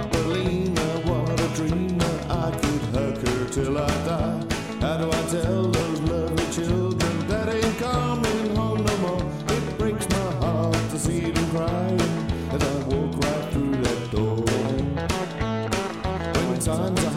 Berlina, what a dreamer. I could hug her till I die. How do I tell those lovely children that ain't coming home no more? It breaks my heart to see them crying as I walk right through that door. When times